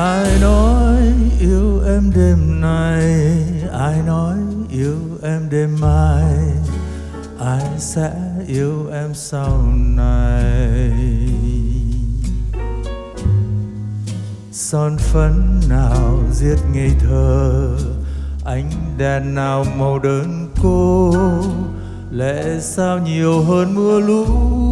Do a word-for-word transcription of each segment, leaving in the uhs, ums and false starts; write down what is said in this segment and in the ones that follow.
Ai nói yêu em đêm nay, ai nói yêu em đêm mai, ai sẽ yêu em sau này. Son phấn nào giết ngây thơ, ánh đèn nào màu đơn cô, lẽ sao nhiều hơn mưa lũ.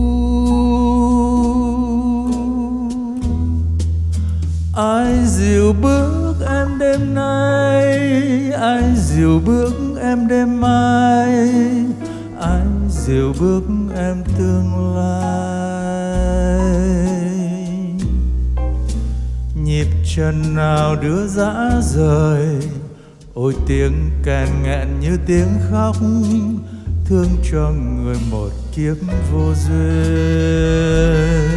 Ai dìu bước em đêm nay, ai dìu bước em đêm mai, ai dìu bước em tương lai. Nhịp chân nào đưa dã rời, ôi tiếng kèn nghẹn như tiếng khóc, thương cho người một kiếp vô duyên.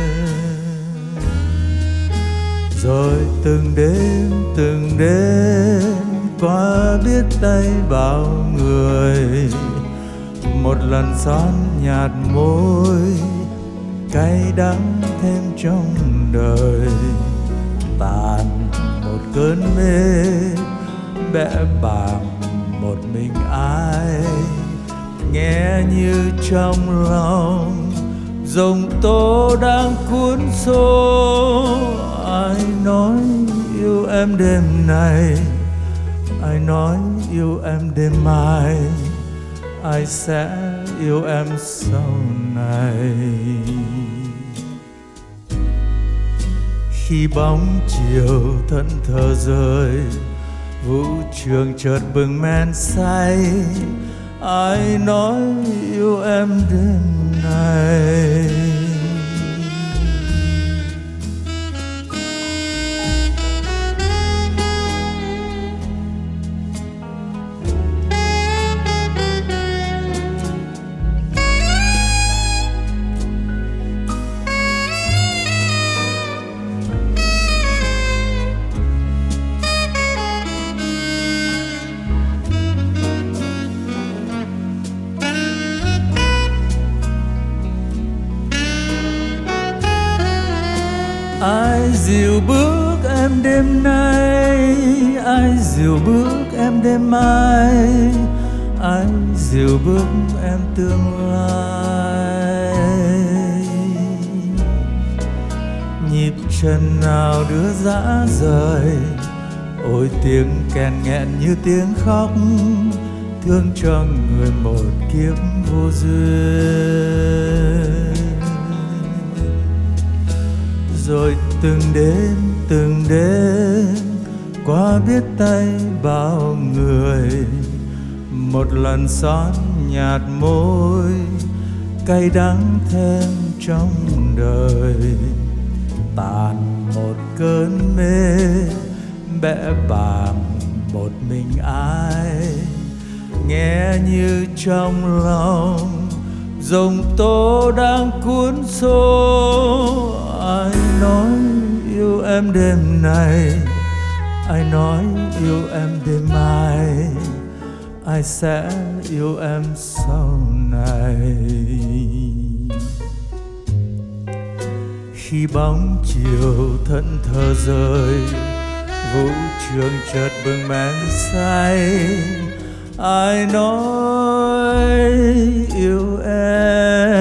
Rồi từng đêm từng đêm qua biết tay bao người, một lần son nhạt môi, cay đắng thêm trong đời. Tàn một cơn mê, bẽ bàng một mình ai, nghe như trong lòng dòng tố đang cuốn xô. Ai nói yêu em đêm nay, ai nói yêu em đêm mai, ai sẽ yêu em sau này. Khi bóng chiều thẫn thờ rơi, vũ trường chợt bừng men say, ai nói yêu em đêm nay. Ai dìu bước em đêm nay, ai dìu bước em đêm mai, ai dìu bước em tương lai. Nhịp chân nào đưa dã rời, ôi tiếng kèn nghẹn như tiếng khóc, thương cho người một kiếp vô duyên. Rồi từng đêm từng đêm qua biết tay bao người, một lần son nhạt môi, cay đắng thêm trong đời. Tàn một cơn mê, bẽ bàng một mình ai, nghe như trong lòng dòng tố đang cuốn xô. Ai nói yêu em đêm nay, ai nói yêu em đêm mai, ai sẽ yêu em sau này. Khi bóng chiều thẫn thờ rơi, vũ trường chợt bừng men say, ai nói yêu em